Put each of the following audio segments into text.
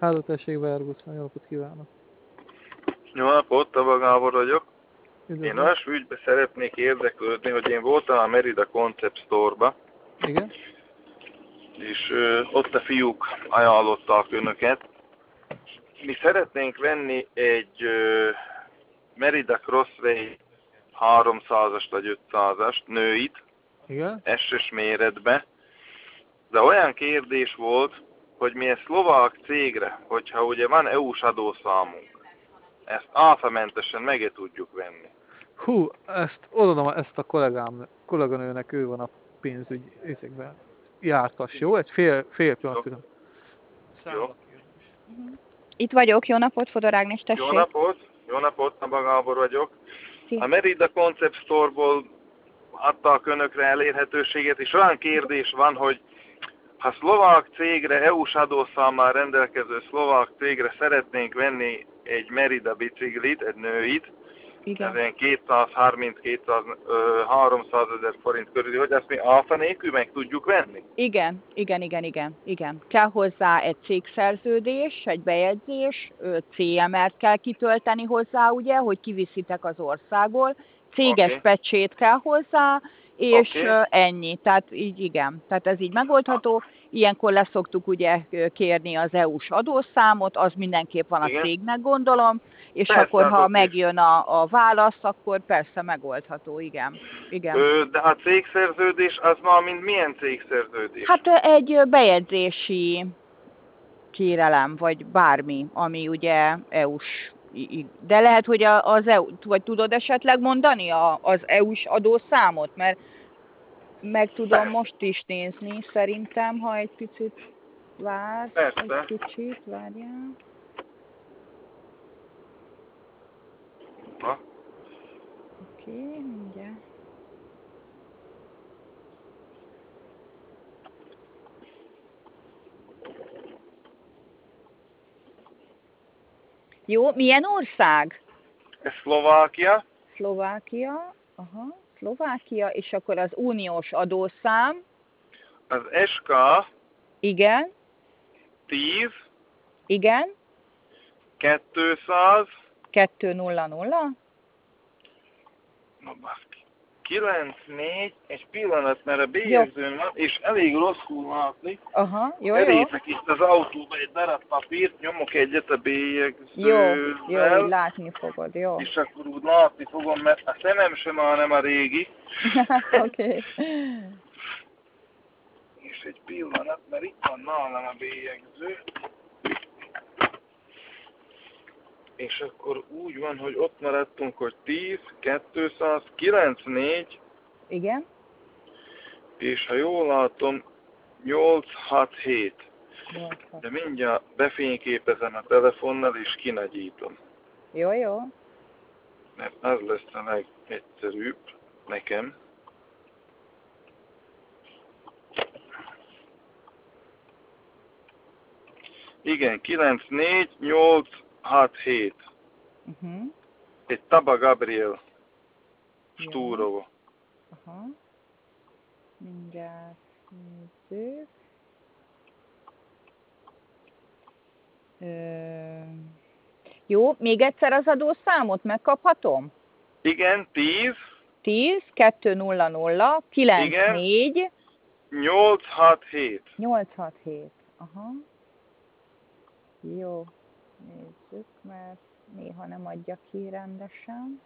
Háló, tessék, Vergusz, jó napot kívánok. Jó napot, Taba Gábor vagyok. Üdvözlöm. Én olyas ügybe szeretnék érdeklődni, hogy én voltam a Merida Concept Store-ba, Igen? és ott a fiúk ajánlottak önöket. Mi szeretnénk venni egy Merida Crossway 300-ast vagy 500-ast, nőit, Igen? SS méretbe, de olyan kérdés volt, hogy mi egy szlovák cégre, hogyha ugye van EU-s adószámunk, ezt áfamentesen meg tudjuk venni. Hú, ezt odaadom ezt a kolléganőnek, ő van a pénzügy részekben jártas, jó? Egy fél pillanat, tudom. Jó. Itt vagyok, jó napot, Fodor Ágnes, tessék. Jó napot, Taba Gábor vagyok. Szia. A Merida Concept Store-ból adtak önökre elérhetőséget, és olyan kérdés van, hogy ha szlovák cégre, EU-s adószámmal rendelkező szlovák cégre szeretnénk venni egy Merida biciklit, egy nőit, Igen. ez 230-300 ezer forint körül, hogy ezt mi áfa nélkül meg tudjuk venni? Igen. Kell hozzá egy cégszerződés, egy bejegyzés, CMR-t kell kitölteni hozzá, ugye, hogy kiviszitek az országból, céges Oké. pecsét kell hozzá, és Oké. ennyi. Tehát így igen. Tehát ez így megoldható. Ilyenkor leszoktuk ugye kérni az EU-s adószámot, az mindenképp van a Igen. cégnek, gondolom, és Persze, akkor, ha oké. megjön a válasz, akkor persze megoldható, igen. De a cégszerződés az ma mind milyen cégszerződés? Hát egy bejegyzési kérelem, vagy bármi, ami ugye EU-s. De lehet, hogy az EU, vagy tudod esetleg mondani az EU-s adószámot, mert meg tudom most is nézni, szerintem, ha egy picit vársz, Persze. egy kicsit, várjál. Ha? Oké, mindjárt. Jó, milyen ország? Ez Szlovákia, Szlovákia, aha, Szlovákia, és akkor az uniós adószám, az SK igen, 10 igen, 200 200, na baszki, 94, egy pillanat, mert a bélyegzőn van, és elég rosszul látni. aha, jó, Elétek itt az autóba egy darab papírt, nyomok egyet a jó, bélyegzővel, így látni fogod, jó. és akkor úgy látni fogom, mert a szemem sem nem a régi. Oké. És egy pillanat, mert itt van nálam a bélyegző. És akkor úgy van, hogy ott maradtunk, hogy 10, 200, 94, Igen, és ha jól látom, 867. 8-6. De mindjárt befényképezem a telefonnal, és kinagyítom. Jó, Mert az lesz a legegyszerűbb nekem. Igen, 94867. Egy Taba Gabriel Stúrova. aha. Mindjárt nézzük. Jó, még egyszer az adószámot megkaphatom? Igen, 10, 10 200 94 867. 867. Aha. Jó, nézzük, mert néha nem adja ki rendesen.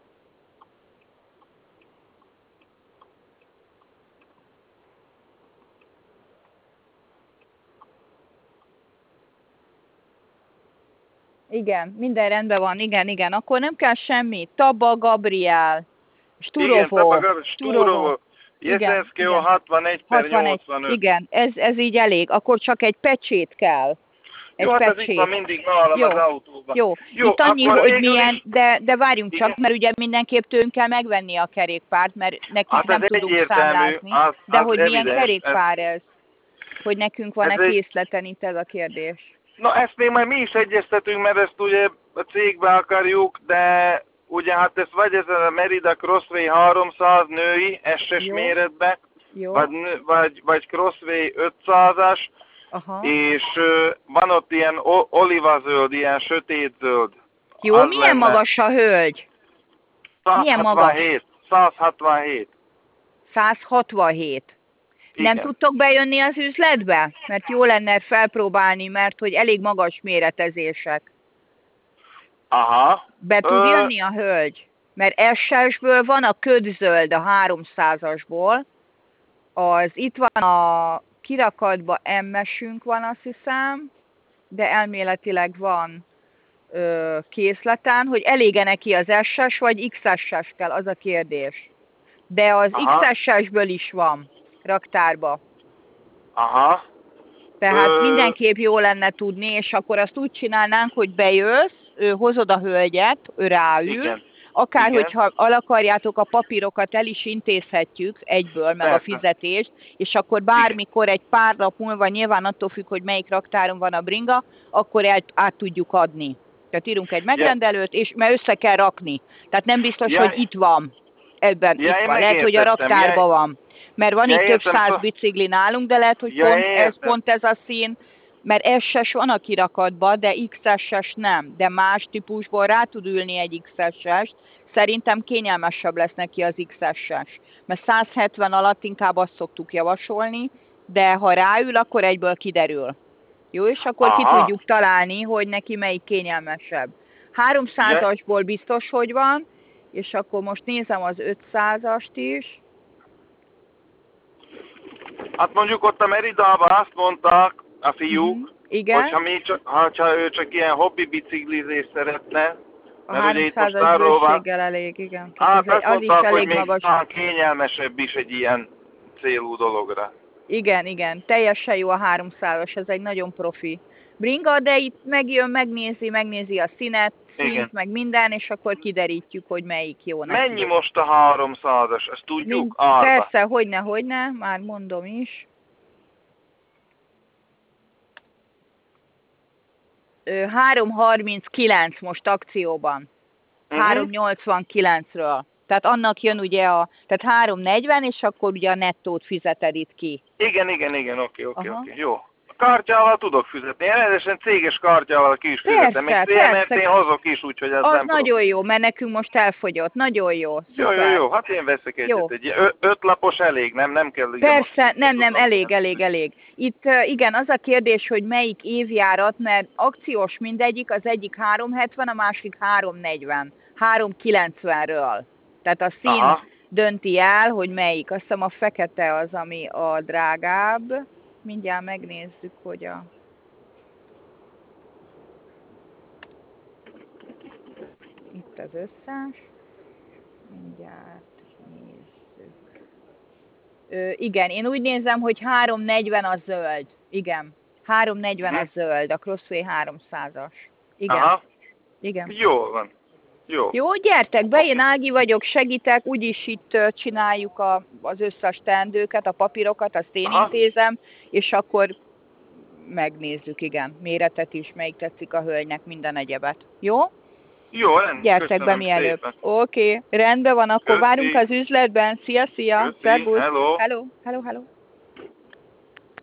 Igen, minden rendben van, igen. Akkor nem kell semmi. Taba Gabriel. Igen, Sturovo. Taba Stúrova. Jeszenszkeo 61 per 85. Igen, ez így elég. Akkor csak egy pecsét kell. Egy Jó, hát ez pecsét. itt van mindig nálam Jó, az autóban. Jó, itt annyi, akkor hogy végül milyen, is- de várjunk csak, Igen. mert ugye mindenképp tőlünk kell megvenni a kerékpárt, mert nekünk Hát ez nem tudunk egyértelmű, számlázni. De az hogy milyen evidens, kerékpár ez? Hogy nekünk van-e Ez egy- készleten, itt ez a kérdés. Na ezt még majd mi is egyeztetünk, mert ezt ugye a cégbe akarjuk, de ugye hát ez vagy ez a Merida Crossway 300 női SS Jó. méretbe, Jó? vagy Crossway 500-as, Aha. és van ott ilyen olivazöld, ilyen sötétzöld. Jó, Az milyen lenne magas a hölgy? Milyen magas? 167. 167. 167. Nem Igen. tudtok bejönni az üzletbe? Mert jó lenne felpróbálni, mert hogy elég magas méretezések. Aha. Be tud jönni a hölgy? Mert SS-ből van a ködzöld a 300-asból, az itt van a kirakatban MS-ünk van, azt hiszem, de elméletileg van készleten, hogy elége neki az SS vagy XS-es kell, az a kérdés. De az Aha. XS-esből is van raktárba. Aha. Tehát mindenképp jó lenne tudni, és akkor azt úgy csinálnánk, hogy bejössz, hozod a hölgyet, ő ráül, Igen. akár Igen. hogyha el akarjátok a papírokat, el is intézhetjük egyből, meg a Persze. fizetést, és akkor bármikor egy pár nap múlva, nyilván attól függ, hogy melyik raktáron van a bringa, akkor át tudjuk adni. Tehát írunk egy megrendelőt, és mert össze kell rakni. Tehát nem biztos, hogy itt van. Ebben Ja, itt én van. Lehet, hogy a megértettem. raktárban van. Mert van itt több értem, 100 bicikli nálunk, de lehet, hogy pont ez a szín, mert SS van a kirakatban, de XS-es nem. De más típusból rá tud ülni egy XS-es. Szerintem kényelmesebb lesz neki az XS-es. Mert 170 alatt inkább azt szoktuk javasolni, de ha ráül, akkor egyből kiderül. Jó, és akkor ki tudjuk találni, hogy neki melyik kényelmesebb. 300-asból biztos, hogy van, és akkor most nézem az 500-ast is. Hát mondjuk ott a Meridában azt mondták a fiúk, igen. hogyha ő csak ilyen hobbi biciklizést szeretne, a mert ugye itt most 300-as arról van. bőséggel elég, igen. Hát azt az is mondták, hogy elég még magas. talán kényelmesebb is egy ilyen célú dologra. Igen, igen, teljesen jó a 300-as, ez egy nagyon profi bringa, de itt megjön, megnézi a színt, meg minden, és akkor kiderítjük, hogy melyik jó neki. Mennyi most a 300-as? Ezt tudjuk? Persze, hogyne, már mondom is. 339 most akcióban. 389-ről. Tehát annak jön ugye tehát 340, és akkor ugye a nettót fizeted itt ki. Igen, oké, jó. A kártyával tudok fizetni. Én rendesen céges kártyával ki is fizetem. Még CMR-t én hozok is, úgyhogy ez az nem nagyon jó, mert nekünk most elfogyott. Nagyon jó. Szuper. Jó, hát én veszek egyet. Egy 5 lapos elég, nem kell. Persze, nem, elég. Itt igen, az a kérdés, hogy melyik évjárat, mert akciós mindegyik, az egyik 370, a másik 340. 390-ről. Tehát a szín dönti el, hogy melyik. Azt hiszem a fekete az, ami a drágább. Mindjárt megnézzük, hogy itt az összes. Mindjárt nézzük. Igen, én úgy nézem, hogy 340 a zöld. Igen. 340 a zöld, a Crossway 300-as. Igen. Aha. Igen. Jól van. Jó, gyertek be, én Ági vagyok, segítek, úgyis itt csináljuk az összes teendőket, a papírokat, azt én intézem, és akkor megnézzük, igen, méretet is, melyik tetszik a hölgynek, minden egyebet. Jó? Jó, gyertek be mielőbb. Oké, rendben van, akkor várunk az üzletben. Szia! Köszi, Szervusz! hello! Hello!